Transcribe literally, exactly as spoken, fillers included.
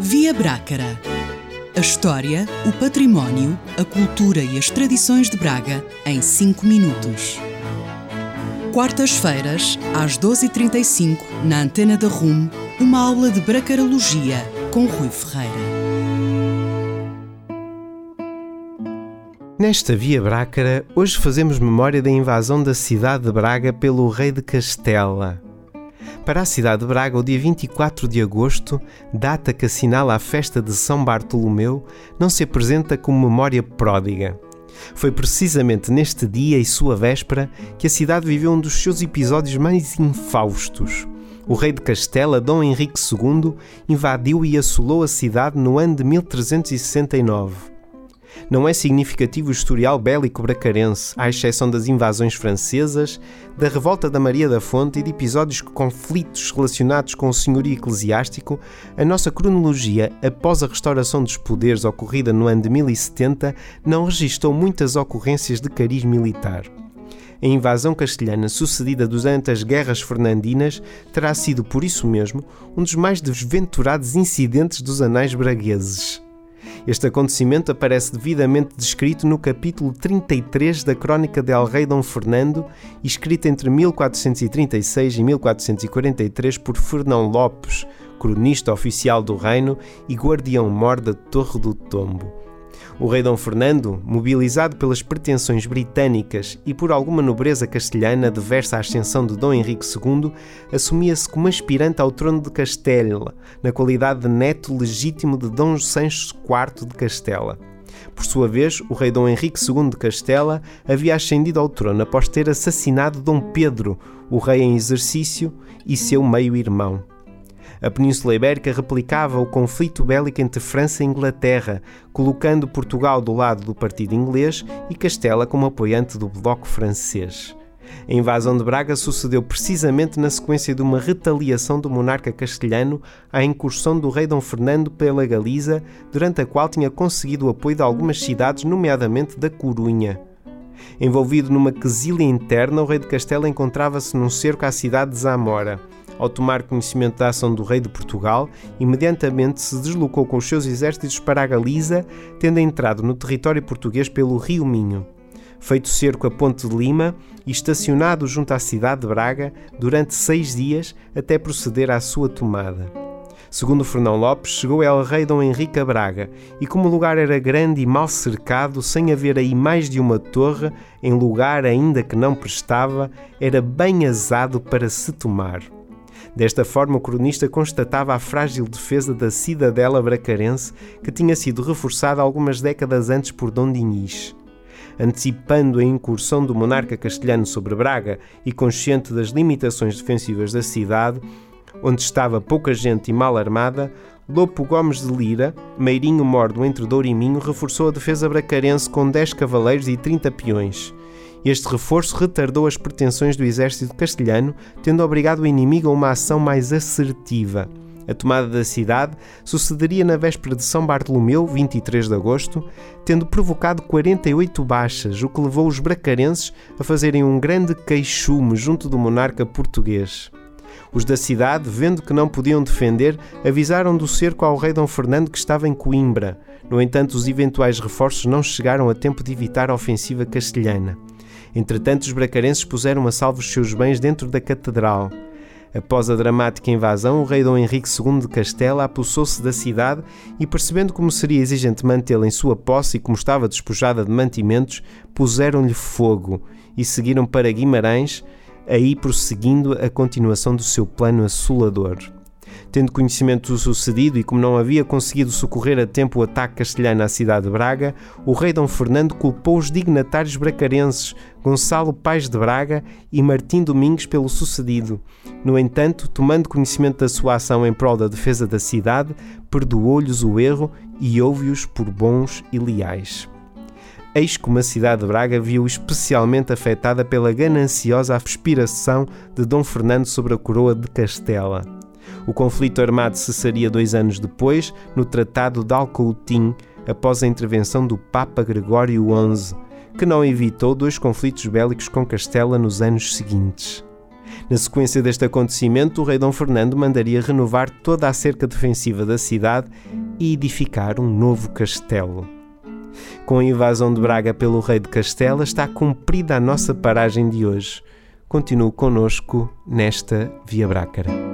Via Brácara. A história, o património, a cultura e as tradições de Braga em cinco minutos. Quartas-feiras, às doze e trinta e cinco, na Antena da R U M, uma aula de bracarologia com Rui Ferreira. Nesta Via Brácara, hoje fazemos memória da invasão da cidade de Braga pelo rei de Castela. Para a cidade de Braga, o dia vinte e quatro de agosto, data que assinala a festa de São Bartolomeu, não se apresenta como memória pródiga. Foi precisamente neste dia e sua véspera que a cidade viveu um dos seus episódios mais infaustos. O rei de Castela, Dom Henrique segundo, invadiu e assolou a cidade no ano de mil trezentos e sessenta e nove. Não é significativo o historial bélico bracarense, à exceção das invasões francesas, da revolta da Maria da Fonte e de episódios de conflitos relacionados com o senhorio eclesiástico. A nossa cronologia, após a restauração dos poderes ocorrida no ano de mil e setenta, não registou muitas ocorrências de cariz militar. A invasão castelhana sucedida durante as guerras fernandinas terá sido, por isso mesmo, um dos mais desventurados incidentes dos anais bragueses. Este acontecimento aparece devidamente descrito no capítulo trinta e três da Crónica del Rei Dom Fernando, escrita entre mil quatrocentos e trinta e seis e mil quatrocentos e quarenta e três por Fernão Lopes, cronista oficial do reino e guardião-mor da Torre do Tombo. O rei Dom Fernando, mobilizado pelas pretensões britânicas e por alguma nobreza castelhana diversa à ascensão de Dom Henrique segundo, assumia-se como aspirante ao trono de Castela, na qualidade de neto legítimo de Dom Sancho quarto de Castela. Por sua vez, o rei Dom Henrique segundo de Castela havia ascendido ao trono após ter assassinado Dom Pedro, o rei em exercício, e seu meio-irmão. A Península Ibérica replicava o conflito bélico entre França e Inglaterra, colocando Portugal do lado do partido inglês e Castela como apoiante do bloco francês. A invasão de Braga sucedeu precisamente na sequência de uma retaliação do monarca castelhano à incursão do rei Dom Fernando pela Galiza, durante a qual tinha conseguido o apoio de algumas cidades, nomeadamente da Corunha. Envolvido numa quesilha interna, o rei de Castela encontrava-se num cerco à cidade de Zamora. Ao tomar conhecimento da ação do rei de Portugal, imediatamente se deslocou com os seus exércitos para a Galiza, tendo entrado no território português pelo Rio Minho. Feito cerco a Ponte de Lima e estacionado junto à cidade de Braga durante seis dias até proceder à sua tomada. Segundo Fernão Lopes, chegou el rei Dom Henrique a Braga e, como o lugar era grande e mal cercado, sem haver aí mais de uma torre, em lugar ainda que não prestava, era bem azado para se tomar. Desta forma, o cronista constatava a frágil defesa da cidadela bracarense, que tinha sido reforçada algumas décadas antes por Dom Dinis. Antecipando a incursão do monarca castelhano sobre Braga e consciente das limitações defensivas da cidade, onde estava pouca gente e mal armada, Lopo Gomes de Lira, meirinho mordo entre Douro e Minho, reforçou a defesa bracarense com dez cavaleiros e trinta peões. Este reforço retardou as pretensões do exército castelhano, tendo obrigado o inimigo a uma ação mais assertiva. A tomada da cidade sucederia na véspera de São Bartolomeu, vinte e três de agosto, tendo provocado quarenta e oito baixas, o que levou os bracarenses a fazerem um grande queixume junto do monarca português. Os da cidade, vendo que não podiam defender, avisaram do cerco ao rei Dom Fernando, que estava em Coimbra. No entanto, os eventuais reforços não chegaram a tempo de evitar a ofensiva castelhana. Entretanto, os bracarenses puseram a salvo os seus bens dentro da catedral. Após a dramática invasão, o rei Dom Henrique segundo de Castela apossou-se da cidade e, percebendo como seria exigente mantê-la em sua posse e como estava despojada de mantimentos, puseram-lhe fogo e seguiram para Guimarães, aí prosseguindo a continuação do seu plano assolador. Tendo conhecimento do sucedido e como não havia conseguido socorrer a tempo o ataque castelhano à cidade de Braga, o rei Dom Fernando culpou os dignatários bracarenses, Gonçalo Paes de Braga e Martim Domingues, pelo sucedido. No entanto, tomando conhecimento da sua ação em prol da defesa da cidade, perdoou-lhes o erro e houve-os por bons e leais. Eis como a cidade de Braga viu especialmente afetada pela gananciosa aspiração de Dom Fernando sobre a coroa de Castela. O conflito armado cessaria dois anos depois, no Tratado de Alcoutim, após a intervenção do Papa Gregório onze, que não evitou dois conflitos bélicos com Castela nos anos seguintes. Na sequência deste acontecimento, o rei Dom Fernando mandaria renovar toda a cerca defensiva da cidade e edificar um novo castelo. Com a invasão de Braga pelo rei de Castela, está cumprida a nossa paragem de hoje. Continue connosco nesta Via Brácara.